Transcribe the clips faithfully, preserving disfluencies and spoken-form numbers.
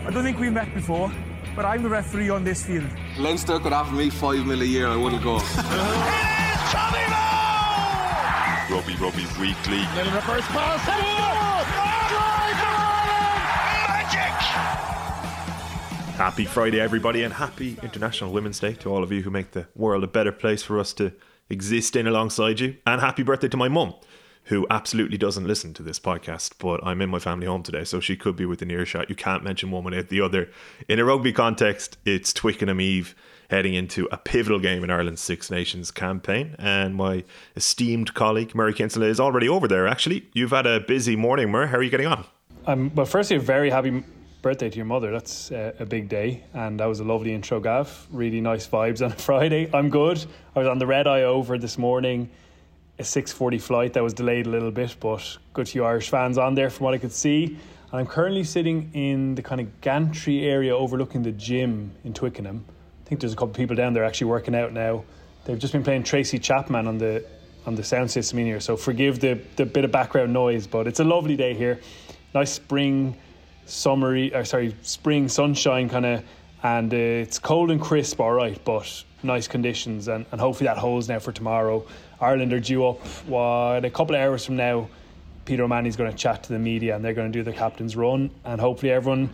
I don't think we've met before, but I'm the referee on this field. Leinster could offer me five mil a year, I wouldn't go. It is Tommy Moe! Robbie Robbie Weekly. Little reverse pass. Magic! Happy Friday, everybody, and happy International Women's Day to all of you who make the world a better place for us to exist in alongside you. And happy birthday to my mum, who absolutely doesn't listen to this podcast, but I'm in my family home today, so she could be within earshot. You can't mention one without the other. In a rugby context, it's Twickenham Eve heading into a pivotal game in Ireland's Six Nations campaign, and my esteemed colleague Murray Kinsella is already over there. Actually, you've had a busy morning, Murray. How are you getting on? Um, well, firstly, a very happy birthday to your mother. That's uh, a big day, and that was a lovely intro, Gav. Really nice vibes on a Friday. I'm good. I was on the red eye over this morning, a six forty flight that was delayed a little bit, but good few Irish fans on there from what I could see. And I'm currently sitting in the kind of gantry area overlooking the gym in Twickenham. I think there's a couple of people down there actually working out now. They've just been playing Tracy Chapman on the on the sound system in here, so forgive the, the bit of background noise, but it's a lovely day here. Nice spring summery, or sorry, spring sunshine kind of, and uh, it's cold and crisp, all right, but nice conditions, and, and hopefully that holds now for tomorrow. Ireland are due up what, a couple of hours from now. Peter O'Mahony's going to chat to the media, and they're going to do their captain's run, and hopefully everyone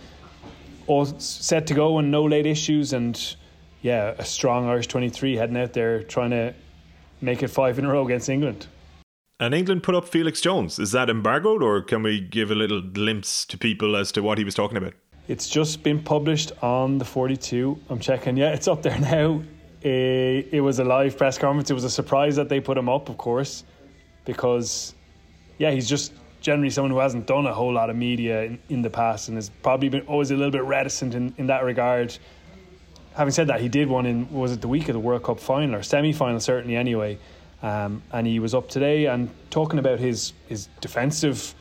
all set to go and no late issues, and yeah, a strong Irish twenty-three heading out there trying to make it five in a row against England. And England put up Felix Jones. Is that embargoed, or can we give a little glimpse to people as to what he was talking about? It's just been published on the forty-two. I'm checking. Yeah, it's up there now. It, it was a live press conference. It was a surprise that they put him up, of course, because, yeah, he's just generally someone who hasn't done a whole lot of media in, in the past and has probably been always a little bit reticent in, in that regard. Having said that, he did one in, was it the week of the World Cup final, or semi-final certainly anyway, um, and he was up today and talking about his, his defensive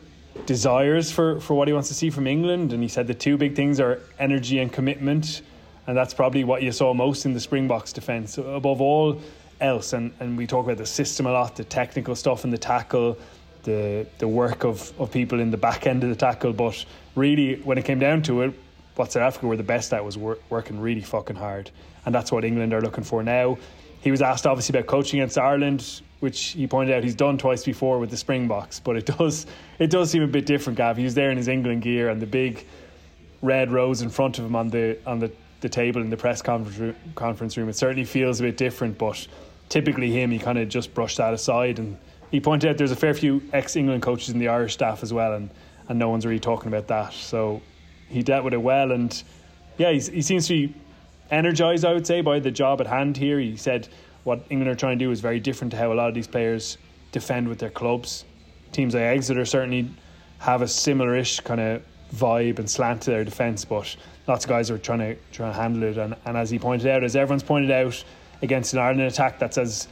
desires for, for what he wants to see from England, and he said the two big things are energy and commitment, and that's probably what you saw most in the Springboks defence above all else. And, and we talk about the system a lot, the technical stuff in the tackle, the the work of, of people in the back end of the tackle, but really when it came down to it, what South Africa were the best at was work, working really fucking hard, and that's what England are looking for now. He was asked obviously about coaching against Ireland, which he pointed out he's done twice before with the Springboks, but it does it does seem a bit different, Gav. He was there in his England gear and the big red rose in front of him on the on the, the table in the press conference room, conference room. It certainly feels a bit different, but typically him, he kind of just brushed that aside, and he pointed out there's a fair few ex-England coaches in the Irish staff as well, and, and no one's really talking about that. So he dealt with it well, and yeah, he's, he seems to be energised, I would say, by the job at hand here. He said what England are trying to do is very different to how a lot of these players defend with their clubs. Teams like Exeter certainly have a similar-ish kind of vibe and slant to their defence, but lots of guys are trying to trying to handle it, and, and as he pointed out, as everyone's pointed out, against an Ireland attack that's as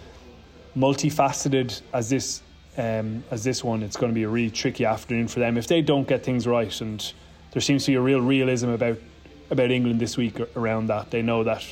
multifaceted as this um, as this one, it's going to be a really tricky afternoon for them if they don't get things right. And there seems to be a real realism about about England this week around that. They know that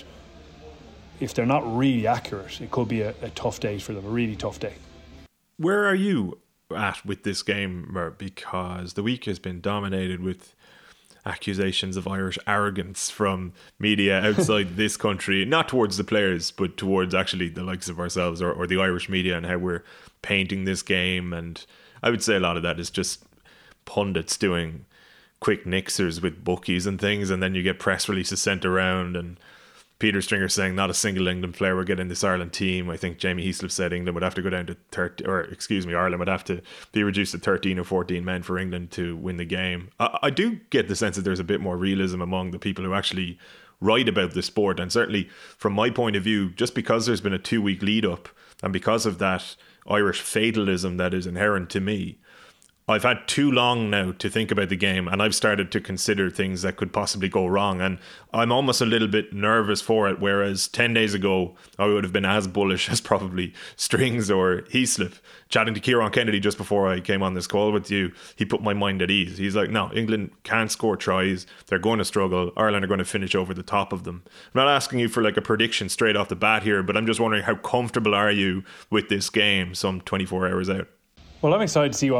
if they're not really accurate, it could be a, a tough day for them, a really tough day. Where are you at with this game, Mer? Because the week has been dominated with accusations of Irish arrogance from media outside this country, not towards the players, but towards actually the likes of ourselves or, or the Irish media, and how we're painting this game. And I would say a lot of that is just pundits doing quick nixers with bookies and things, and then you get press releases sent around, and Peter Stringer saying not a single England player will get in this Ireland team. I think Jamie Heaslip said England would have to go down to thirty, or excuse me, Ireland would have to be reduced to thirteen or fourteen men for England to win the game. I, I do get the sense that there's a bit more realism among the people who actually write about the sport, and certainly from my point of view, just because there's been a two-week lead-up and because of that Irish fatalism that is inherent to me, I've had too long now to think about the game, and I've started to consider things that could possibly go wrong, and I'm almost a little bit nervous for it, whereas ten days ago I would have been as bullish as probably Strings or Heaslip. Chatting to Kieran Kennedy just before I came on this call with you, he put my mind at ease. He's like, no, England can't score tries, they're going to struggle, Ireland are going to finish over the top of them. I'm not asking you for like a prediction straight off the bat here, but I'm just wondering, how comfortable are you with this game some twenty-four hours out? Well, I'm excited to see what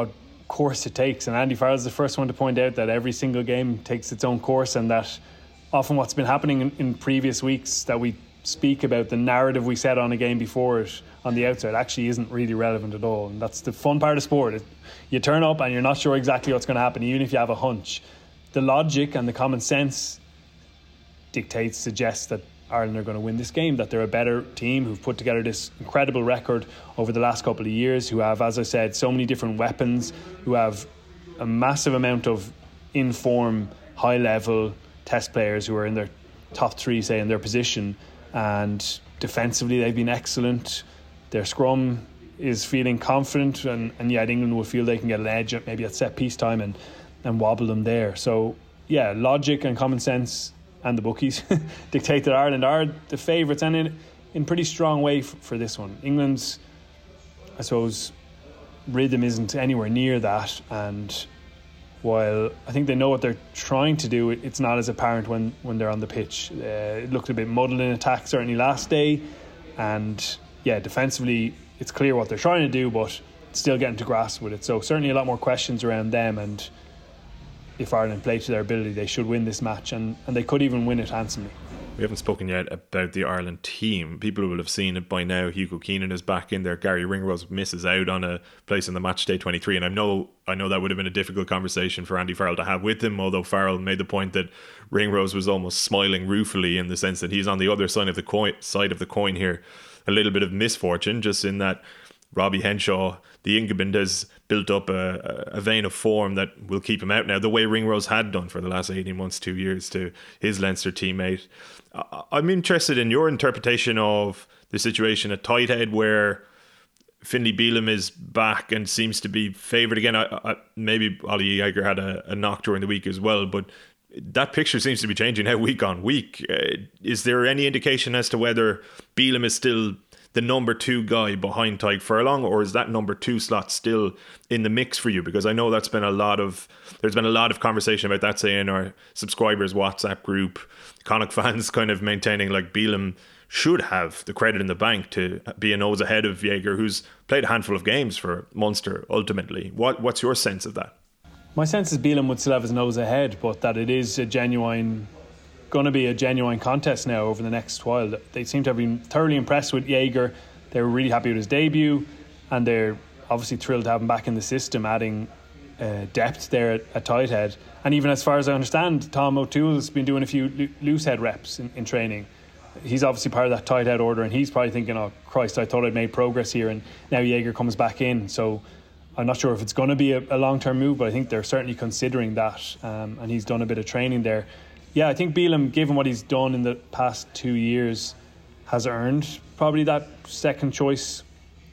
course it takes. And Andy Farrell's the first one to point out that every single game takes its own course, and that often what's been happening in, in previous weeks that we speak about, the narrative we set on a game before it on the outside, actually isn't really relevant at all. And that's the fun part of sport. It, you turn up and you're not sure exactly what's going to happen, even if you have a hunch. The logic and the common sense dictates, suggests that Ireland are going to win this game, that they're a better team who've put together this incredible record over the last couple of years, who have, as I said, so many different weapons, who have a massive amount of in-form, high-level test players who are in their top three, say, in their position. And defensively they've been excellent. Their scrum is feeling confident, and, and yet England will feel they can get an edge at maybe at set piece time and, and wobble them there. So yeah, logic and common sense and the bookies dictate that Ireland are the favourites, and in in pretty strong way f- for this one. England's, I suppose, rhythm isn't anywhere near that, and while I think they know what they're trying to do, it's not as apparent when, when they're on the pitch. Uh, it looked a bit muddled in attack certainly last day, and yeah, defensively it's clear what they're trying to do, but still getting to grasp with it. So certainly a lot more questions around them, and if Ireland play to their ability, they should win this match, and, and they could even win it handsomely. We haven't spoken yet about the Ireland team. People will have seen it by now. Hugo Keenan is back in there. Gary Ringrose misses out on a place in the match day twenty-three, and I know I know that would have been a difficult conversation for Andy Farrell to have with him, although Farrell made the point that Ringrose was almost smiling ruefully in the sense that he's on the other side of the coin, side of the coin here. A little bit of misfortune, just in that Robbie Henshaw, the incumbent, has built up a, a vein of form that will keep him out now, the way Ringrose had done for the last eighteen months, two years to his Leinster teammate. I'm interested in your interpretation of the situation at Tighthead, where Finlay Bealham is back and seems to be favoured again. I, I, maybe Ollie Jaeger had a, a knock during the week as well, but that picture seems to be changing now week on week. Uh, is there any indication as to whether Bealham is still the number two guy behind Tadhg Furlong, or is that number two slot still in the mix for you? Because I know that's been a lot of there's been a lot of conversation about that, say, in our subscribers WhatsApp group. Connacht fans kind of maintaining like Bealham should have the credit in the bank to be a nose ahead of Jaeger, who's played a handful of games for Munster ultimately. What what's your sense of that? My sense is Bealham would still have his nose ahead, but that it is a genuine going to be a genuine contest now over the next while. They seem to have been thoroughly impressed with Jaeger. They were really happy with his debut, and they're obviously thrilled to have him back in the system, adding uh, depth there at, at tight head. And even as far as I understand, Tom O'Toole's been doing a few lo- loose head reps in, in training. He's obviously part of that tight head order, and he's probably thinking, oh Christ, I thought I'd made progress here, and now Jaeger comes back in. So I'm not sure if it's going to be a, a long-term move, but I think they're certainly considering that, um, and he's done a bit of training there. Yeah, I think Bealham, given what he's done in the past two years, has earned probably that second choice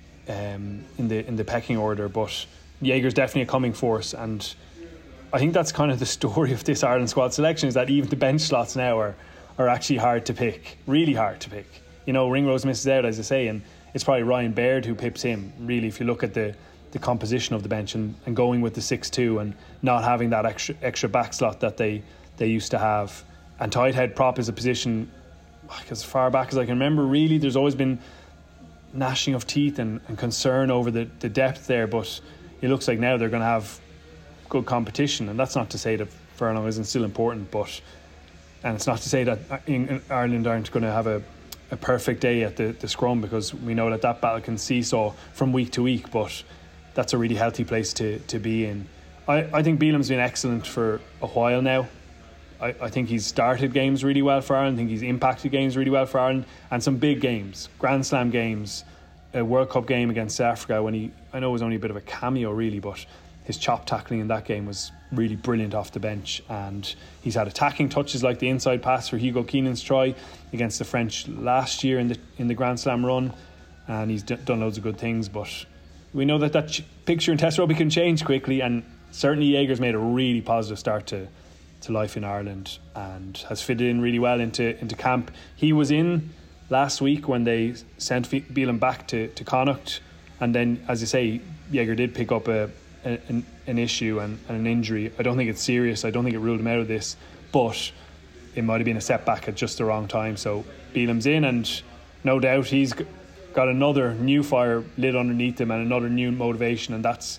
um, in the in the pecking order. But Jaeger's definitely a coming force, and I think that's kind of the story of this Ireland squad selection, is that even the bench slots now are, are actually hard to pick, really hard to pick. You know, Ringrose misses out, as I say, and it's probably Ryan Baird who pips him, really, if you look at the, the composition of the bench and, and going with the six two and not having that extra extra back slot that they, they used to have. And tight head prop is a position, as far back as I can remember, really, there's always been gnashing of teeth and, and concern over the, the depth there, but it looks like now they're going to have good competition. And that's not to say that Furlong isn't still important, but and it's not to say that Ireland aren't going to have a, a perfect day at the, the scrum, because we know that that battle can seesaw from week to week, but that's a really healthy place to, to be in. I, I think Bealham's been excellent for a while now. I, I think he's started games really well for Ireland. I think he's impacted games really well for Ireland, and some big games, Grand Slam games, a World Cup game against South Africa when he, I know it was only a bit of a cameo really, but his chop tackling in that game was really brilliant off the bench, and he's had attacking touches like the inside pass for Hugo Keenan's try against the French last year in the in the Grand Slam run, and he's d- done loads of good things. But we know that that ch- picture in Test Rugby can change quickly, and certainly Jaeger's made a really positive start to to life in Ireland and has fitted in really well into into camp. He was in last week when they sent Bealham back to, to Connacht, and then, as you say, Jaeger did pick up a, a an, an issue and, and an injury. I don't think it's serious. I don't think it ruled him out of this, but it might have been a setback at just the wrong time. So Bealham's in, and no doubt he's got another new fire lit underneath him and another new motivation, and that's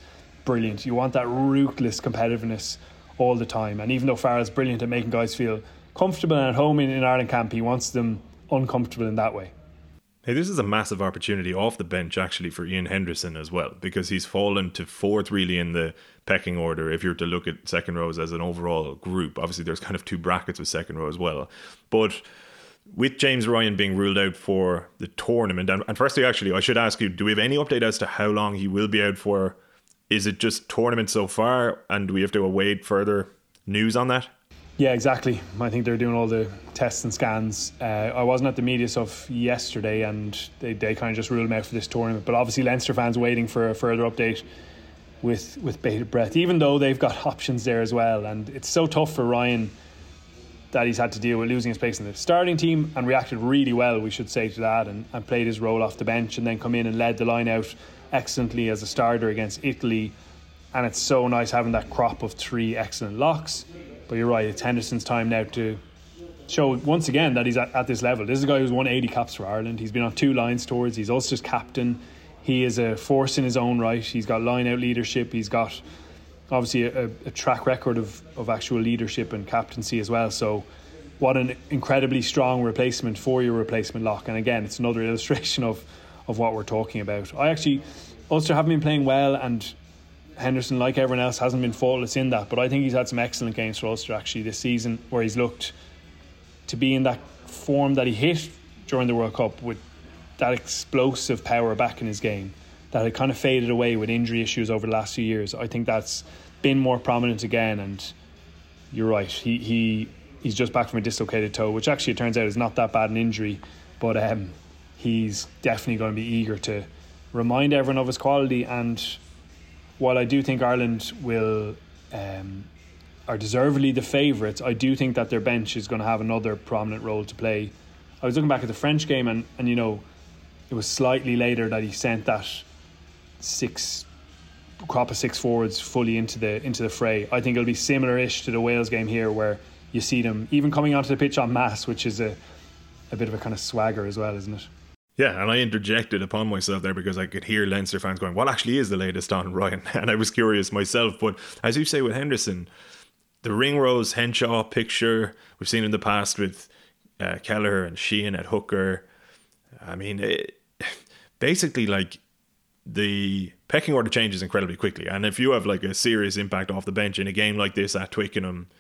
brilliant. You want that ruthless competitiveness all the time. And even though Farrell's brilliant at making guys feel comfortable and at home in, in Ireland camp, he wants them uncomfortable in that way. Hey, this is a massive opportunity off the bench actually for Ian Henderson as well, because he's fallen to fourth really in the pecking order if you're to look at second rows as an overall group. Obviously there's kind of two brackets with second row as well, but with James Ryan being ruled out for the tournament, and, and firstly actually I should ask you, do we have any update as to how long he will be out for? Is it just tournament so far and do we have to await further news on that? Yeah, exactly. I think they're doing all the tests and scans. Uh, I wasn't at the media stuff yesterday and they, they kind of just ruled him out for this tournament. But obviously Leinster fans waiting for a further update with, with bated breath, even though they've got options there as well. And it's so tough for Ryan that he's had to deal with losing his place in the starting team, and reacted really well, we should say, to that, and, and played his role off the bench and then come in and led the line out excellently as a starter against Italy. And it's so nice having that crop of three excellent locks. But you're right, it's Henderson's time now to show once again that he's at, at this level. This is a guy who's won eighty caps for Ireland. He's been on two Lions tours. He's Ulster's captain. He is a force in his own right. He's got line-out leadership. He's got obviously a, a track record of, of actual leadership and captaincy as well. So what an incredibly strong replacement for your replacement lock. And again, it's another illustration of, of what we're talking about. I actually, Ulster haven't been playing well, and Henderson, like everyone else, hasn't been faultless in that, but I think he's had some excellent games for Ulster actually this season, where he's looked to be in that form that he hit during the World Cup, with that explosive power back in his game that had kind of faded away with injury issues over the last few years. I think that's been more prominent again, and you're right, he, he he's just back from a dislocated toe, which actually it turns out is not that bad an injury, but um, he's definitely going to be eager to remind everyone of his quality. And while I do think Ireland will um, are deservedly the favourites, I do think that their bench is going to have another prominent role to play. I was looking back at the French game, and, and you know, it was slightly later that he sent that six crop of six forwards fully into the into the fray. I think it'll be similar-ish to the Wales game here, where you see them even coming onto the pitch en masse, which is a a bit of a kind of swagger as well, isn't it? Yeah, and I interjected upon myself there because I could hear Leinster fans going, what actually is the latest on Ryan? And I was curious myself. But as you say with Henderson, the Ringrose Henshaw picture we've seen in the past with uh, Kelleher and Sheehan at hooker. I mean, it, basically, like, the pecking order changes incredibly quickly. And if you have like a serious impact off the bench in a game like this at Twickenham,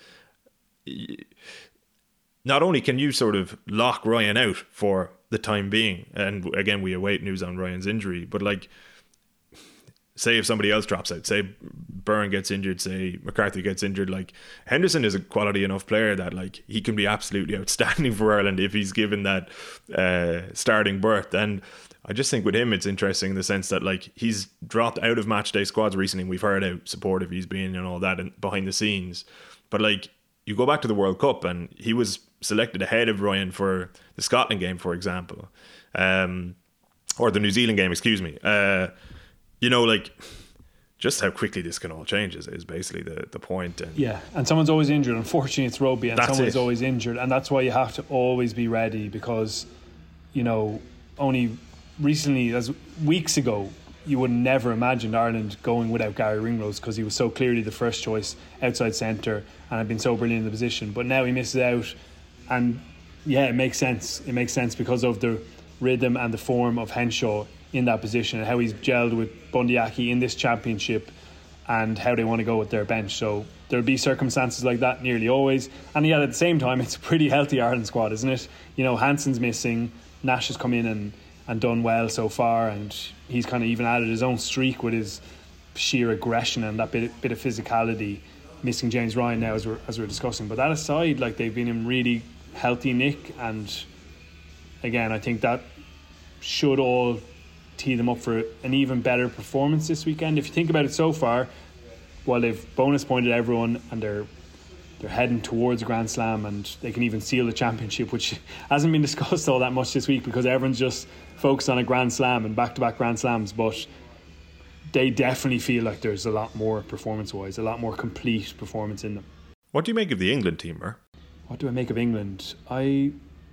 not only can you sort of lock Ryan out for the time being, and again we await news on Ryan's injury, but like, say if somebody else drops out, say Byrne gets injured, say McCarthy gets injured, like, Henderson is a quality enough player that like he can be absolutely outstanding for Ireland if he's given that uh, starting berth. And I just think with him it's interesting in the sense that like he's dropped out of matchday squads recently. We've heard how supportive he's been and all that and behind the scenes, but like, you go back to the World Cup and he was selected ahead of Ryan for the Scotland game, for example, um, or the New Zealand game, excuse me. Uh, you know, like, just how quickly this can all change is, is basically the, the point. And yeah, and someone's always injured. Unfortunately, it's rugby, and someone's it. always injured, and that's why you have to always be ready, because, you know, only recently, as weeks ago, you would never imagine Ireland going without Gary Ringrose, because he was so clearly the first choice outside centre and had been so brilliant in the position. But now he misses out, and yeah, it makes sense. It makes sense because of the rhythm and the form of Henshaw in that position, and how he's gelled with Bundyaki in this championship, and how they want to go with their bench. So there'll be circumstances like that nearly always. And yet at the same time, it's a pretty healthy Ireland squad, isn't it? You know, Hansen's missing, Nash has come in and, and done well so far, and he's kind of even added his own streak with his sheer aggression and that bit, bit of physicality. Missing James Ryan now, as we're, as we're discussing. But that aside, like, they've been in really healthy nick, and again, I think that should all tee them up for an even better performance this weekend. If you think about it so far, while they've bonus pointed everyone and they're they're heading towards Grand Slam, and they can even seal the championship, which hasn't been discussed all that much this week because everyone's just focused on a Grand Slam and back-to-back Grand Slams, but they definitely feel like there's a lot more performance-wise, a lot more complete performance in them. what do you make of the England team, Mer? What do I make of England? I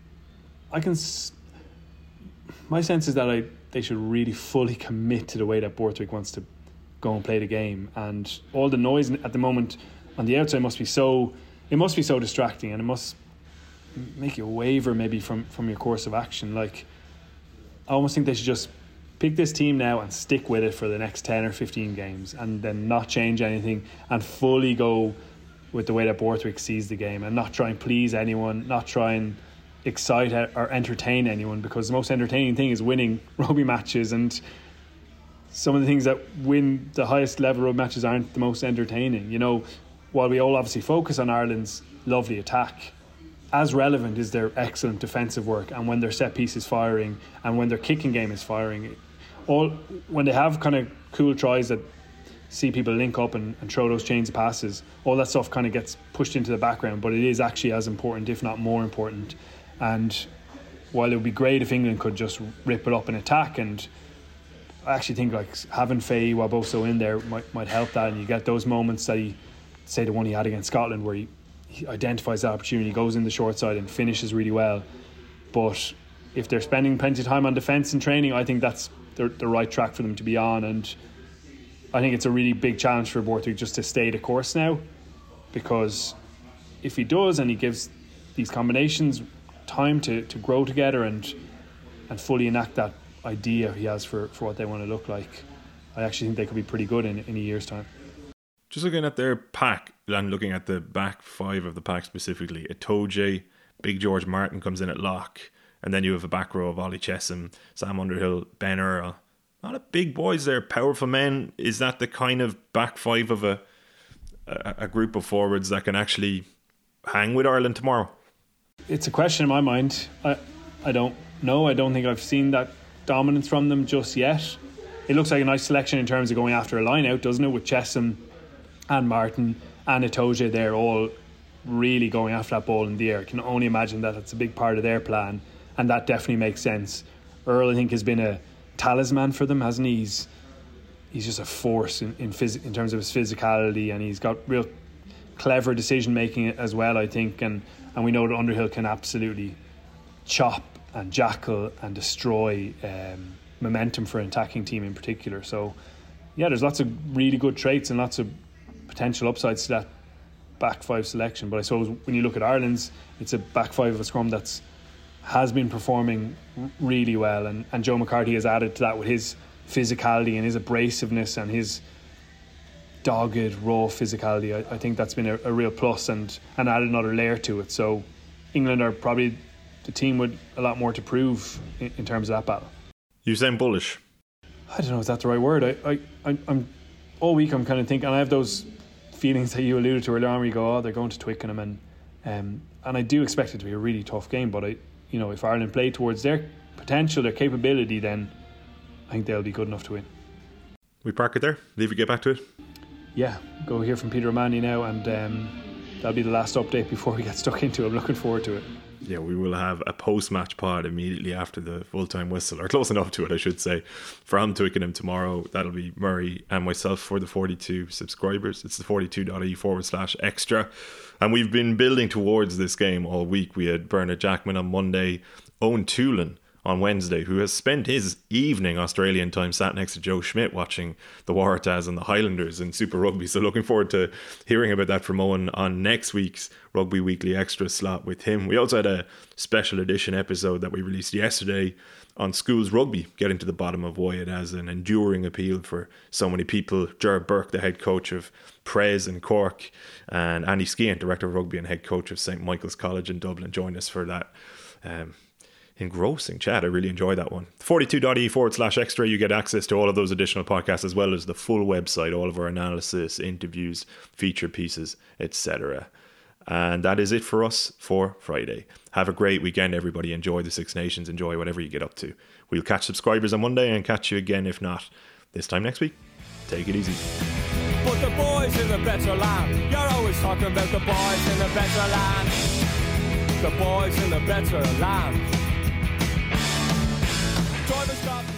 I can s- my sense is that I they should really fully commit to the way that Borthwick wants to go and play the game. And all the noise at the moment on the outside must be so it must be so distracting, and it must make you waver maybe from, from your course of action. Like, I almost think they should just pick this team now and stick with it for the next ten or fifteen games, and then not change anything and fully go with the way that Borthwick sees the game, and not try and please anyone, not try and excite or entertain anyone, because the most entertaining thing is winning rugby matches, and some of the things that win the highest level rugby matches aren't the most entertaining. You know, while we all obviously focus on Ireland's lovely attack, as relevant is their excellent defensive work, and when their set piece is firing and when their kicking game is firing. All when they have kind of cool tries that see people link up and, and throw those chains of passes, all that stuff kind of gets pushed into the background, but it is actually as important, if not more important. And while it would be great if England could just rip it up and attack, and I actually think like having Faye Waboso in there might might help that, and you get those moments that he, say the one he had against Scotland, where he, he identifies that opportunity, goes in the short side and finishes really well. But if they're spending plenty of time on defence and training, I think that's the, the right track for them to be on, and I think it's a really big challenge for Borthwick just to stay the course now, because if he does and he gives these combinations time to, to grow together and and fully enact that idea he has for, for what they want to look like, I actually think they could be pretty good in, in a year's time. Just looking at their pack and looking at the back five of the pack specifically, Itoje, Big George Martin comes in at lock, and then you have a back row of Ollie Chessum, Sam Underhill, Ben Earl. A lot of big boys there, powerful men. Is that the kind of back five of a, a a group of forwards that can actually hang with Ireland tomorrow? It's a question in my mind. I I don't know. I don't think I've seen that dominance from them just yet. It looks like a nice selection in terms of going after a line out, doesn't it? With Chessum and Martin and Itoje, they're all really going after that ball in the air. I can only imagine that it's a big part of their plan, and that definitely makes sense. Earl, I think, has been a talisman for them, hasn't he? He's, he's just a force in in, phys- in terms of his physicality, and he's got real clever decision making as well, I think, and, and we know that Underhill can absolutely chop and jackal and destroy um, momentum for an attacking team in particular. So yeah, there's lots of really good traits and lots of potential upsides to that back five selection. But I suppose when you look at Ireland's, it's a back five of a scrum that's has been performing really well, and, and Joe McCarthy has added to that with his physicality and his abrasiveness and his dogged raw physicality. I, I think that's been a, a real plus, and, and added another layer to it. So England are probably the team with a lot more to prove in, in terms of that battle. You sound bullish. I don't know if that's the right word. I, I, I, I'm all week I'm kind of thinking, and I have those feelings that you alluded to earlier on where you go, oh, they're going to Twickenham, and um, and I do expect it to be a really tough game, but I you know, if Ireland play towards their potential, their capability, then I think they'll be good enough to win. We park it there, leave it, get back to it. Yeah, go hear from Peter O'Mahony now, and um, that'll be the last update before we get stuck into it. I'm looking forward to it. Yeah, we will have a post-match pod immediately after the full-time whistle, or close enough to it, I should say, from Twickenham tomorrow. That'll be Murray and myself for the forty-two subscribers. It's the forty-two.ie forward slash extra. And we've been building towards this game all week. We had Bernard Jackman on Monday, Owen Toolan on Wednesday, who has spent his evening Australian time sat next to Joe Schmidt watching the Waratahs and the Highlanders in Super Rugby. So looking forward to hearing about that from Owen on next week's Rugby Weekly Extra slot with him. We also had a special edition episode that we released yesterday on schools rugby, getting to the bottom of why it has an enduring appeal for so many people. Gerard Burke, the head coach of Prez in Cork, and Andy Skehan, director of rugby and head coach of Saint Michael's College in Dublin, joined us for that um, engrossing chat. I really enjoyed that one. forty-two.ie forward slash extra. You get access to all of those additional podcasts, as well as the full website, all of our analysis, interviews, feature pieces, et cetera. And that is it for us for Friday. Have a great weekend, everybody. Enjoy the Six Nations. Enjoy whatever you get up to. We'll catch subscribers on Monday and catch you again, if not, this time next week. Take it easy. But the boys in the better land, you're always talking about the boys in the better land. The boys in the better land. Drive and stop.